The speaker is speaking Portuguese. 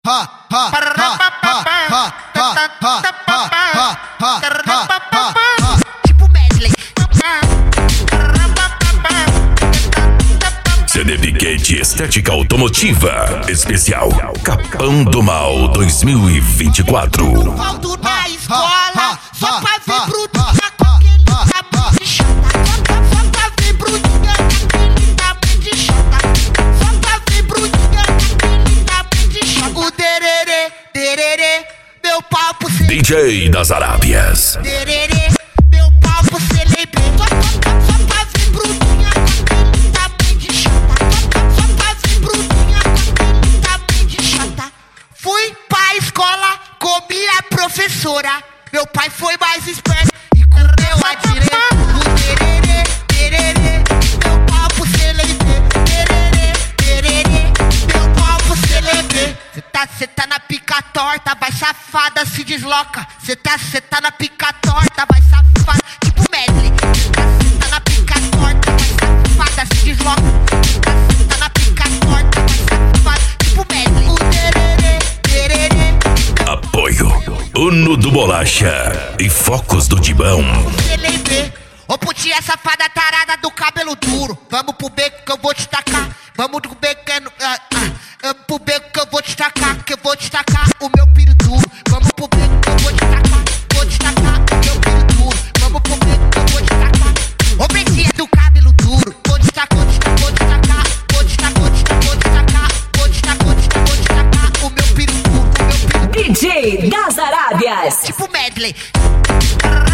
Tipo medley. CD Piquete Estética Automotiva Especial Capão do Mal 2024. Volto na escola só pra ver brutinha com aquele tamanho de chata. Só pra ver brutinha com aquele tamanho de chata. Só pra ver brutinha com aquele tamanho de chata. O tererê, tererê, meu papo cê DJ das Arábias. tererê, meu papo cê lembra. Só pra ver brutinha com aquele tamanho de chata. Só pra ver brutinha com aquele tamanho de chata. Fui pra escola, comi a professora. Meu pai foi mais esperto e comeu a direita. O tererê, tererê, meu papo cê lembra. Tererê, tererê, meu papo cê lembra. Cê tá na pica torta, vai safada, se desloca. Cê tá na pica torta, vai safada, tipo medley. Cê tá na pica torta, vai safada, se desloca. Cê tá na pica torta, vai safada, tipo medley. O tererê, tererê. Apoio Uno do Bolacha e Focos do Tibão. Ô putinha safada tarada do cabelo duro. Vamos pro beco que eu vou te tacar. Vamos pro beco que vamos pro beco que eu vou te tacar. Que eu vou te tacar o meu piro duro. Vamos pro beco que eu vou te tacar. Vou te tacar o meu piro duro. Vamos pro beco que eu vou te tacar. Ô pretinha do cabelo duro. Vou te tacar, vou te tacar, vou te tacar. Vou te tacar, vou te tacar, vou te tacar. Vou te tacar, vou te tacar, vou te tacar o meu piro duro. O meu piro duro. DJ das Arábias. Tipo medley.